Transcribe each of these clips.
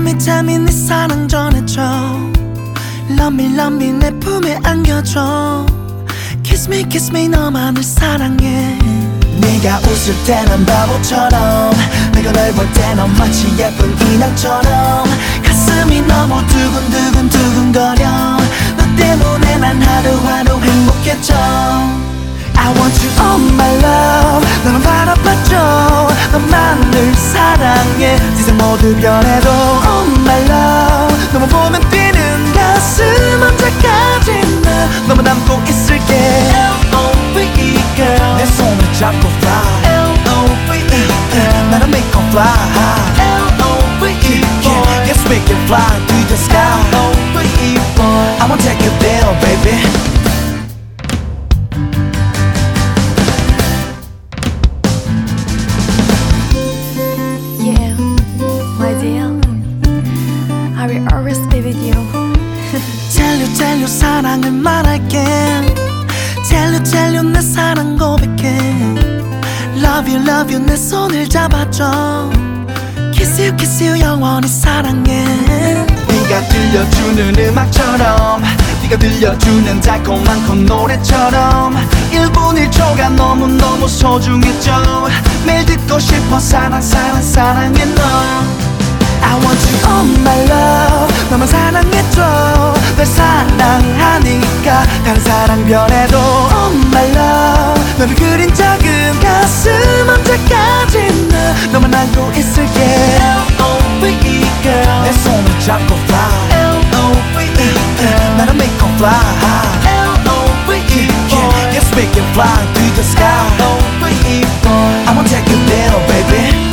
tell me 네 사랑 전해줘. Love me love me 내 품에 안겨줘. Kiss me 너만을 사랑해. 네가 웃을 때 난 바보처럼, 내가 널 볼 때 넌 마치 예쁜 인형처럼. 가슴이 너무 두근두근 두근거려. 너 때문에 난 하루하루 행복해져. I want you all my love. 너만 바라봐줘. 너만을 사랑해. 세상 모두 변해도 all my love. 너만 보면 뛰는 가슴 언제까지 나 너만 안고 있을게. L.O.V.E girl 내 손을 잡고 fly. L.O.V.E girl 나를 믿고 fly. L.O.V.E boy Yes we can fly to the sky. L.O.V.E boy I wanna take you there baby. I will always be with you. Tell you 사랑을 말할게. Tell you 내 사랑 고백해. Love you 내 손을 잡아줘. Kiss you 영원히 사랑해. 네가 들려주는 음악처럼, 네가 들려주는 달콤한 콧노래처럼 1분 1초가 너무너무 소중했죠. 매일 듣고 싶어 사랑해 너. I want you all my love. 너만 사랑해줘. 널 사랑하니까 다른 사랑 변해도 all my love. 너를 그린 작은 가슴 언제까지 나 너만 안고 있을게. L.O.V.E girl 내 손을 잡고 fly. L.O.V.E girl 나를 믿고 fly. L.O.V.E boy Yes we can fly to the sky. L.O.V.E boy I wanna take you there baby.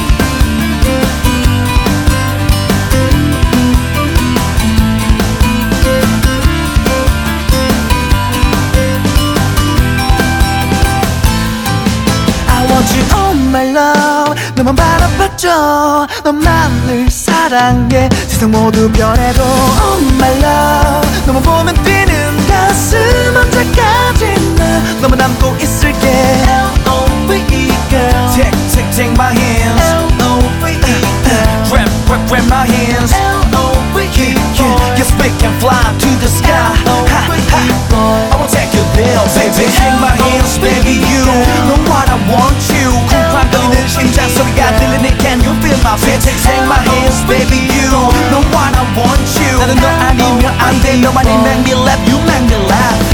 My love 너만 바라봐줘. 너만을 사랑해. 세상 모두 변해도 oh my love. 너만 보면 뛰는 가슴 언제까지 나 너만 안고 있을게. L.O.V.E girl Take my hands. L.O.V.E girl Grab my hands. L.O.V.E boy Yes we can fly to the sky. L.O.V.E boy I wanna take you there baby. Take my hands baby you know what I want you. 쿵쾅거리는 심장 소리가 들리니 can you feel my pain. Take my hands baby you know what I want you. 나는 너 아니면 안 돼. 너만이 make me laugh. You make me laugh.